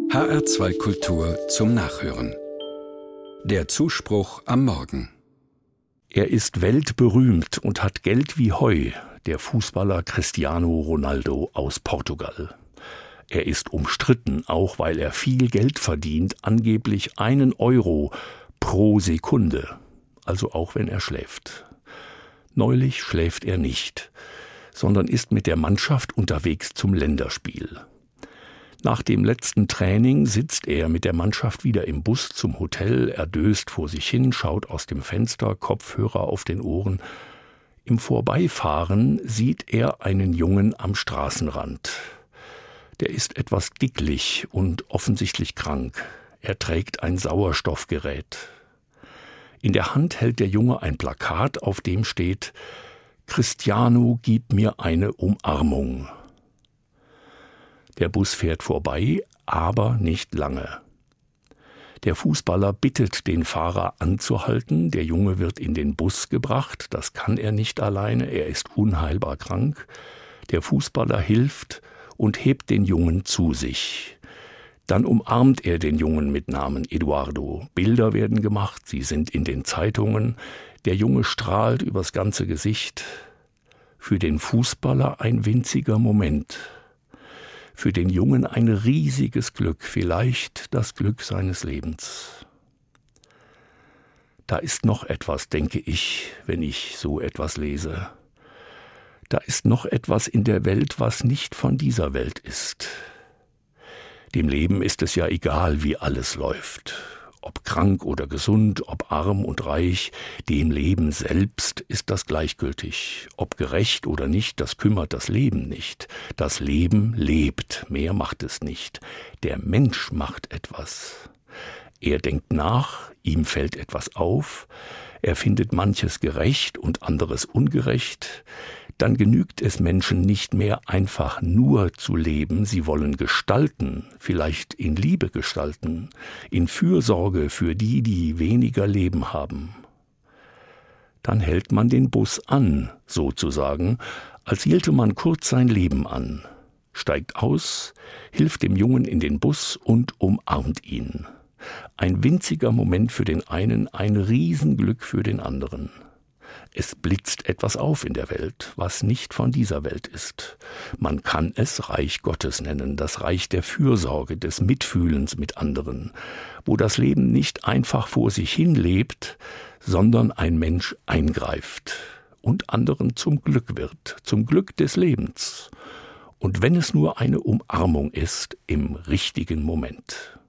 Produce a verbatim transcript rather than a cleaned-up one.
H R zwei Kultur zum Nachhören. Der Zuspruch am Morgen. Er ist weltberühmt und hat Geld wie Heu, der Fußballer Cristiano Ronaldo aus Portugal. Er ist umstritten, auch weil er viel Geld verdient, angeblich einen Euro pro Sekunde, also auch wenn er schläft. Neulich schläft er nicht, sondern ist mit der Mannschaft unterwegs zum Länderspiel. Nach dem letzten Training sitzt er mit der Mannschaft wieder im Bus zum Hotel, er döst vor sich hin, schaut aus dem Fenster, Kopfhörer auf den Ohren. Im Vorbeifahren sieht er einen Jungen am Straßenrand. Der ist etwas dicklich und offensichtlich krank. Er trägt ein Sauerstoffgerät. In der Hand hält der Junge ein Plakat, auf dem steht: Cristiano, gib mir eine Umarmung. Der Bus fährt vorbei, aber nicht lange. Der Fußballer bittet den Fahrer anzuhalten, der Junge wird in den Bus gebracht, das kann er nicht alleine, er ist unheilbar krank. Der Fußballer hilft und hebt den Jungen zu sich. Dann umarmt er den Jungen mit Namen Eduardo. Bilder werden gemacht, sie sind in den Zeitungen. Der Junge strahlt übers ganze Gesicht. Für den Fußballer ein winziger Moment. Für den Jungen ein riesiges Glück, vielleicht das Glück seines Lebens. Da ist noch etwas, denke ich, wenn ich so etwas lese. Da ist noch etwas in der Welt, was nicht von dieser Welt ist. Dem Leben ist es ja egal, wie alles läuft. Ob krank oder gesund, ob arm und reich, dem Leben selbst ist das gleichgültig. Ob gerecht oder nicht, das kümmert das Leben nicht. Das Leben lebt, mehr macht es nicht. Der Mensch macht etwas. Er denkt nach, ihm fällt etwas auf, er findet manches gerecht und anderes ungerecht. Dann genügt es Menschen nicht mehr, einfach nur zu leben. Sie wollen gestalten, vielleicht in Liebe gestalten, in Fürsorge für die, die weniger Leben haben. Dann hält man den Bus an, sozusagen, als hielte man kurz sein Leben an, steigt aus, hilft dem Jungen in den Bus und umarmt ihn. Ein winziger Moment für den einen, ein Riesenglück für den anderen. Es blitzt etwas auf in der Welt, was nicht von dieser Welt ist. Man kann es Reich Gottes nennen, das Reich der Fürsorge, des Mitfühlens mit anderen, wo das Leben nicht einfach vor sich hin lebt, sondern ein Mensch eingreift und anderen zum Glück wird, zum Glück des Lebens. Und wenn es nur eine Umarmung ist, im richtigen Moment.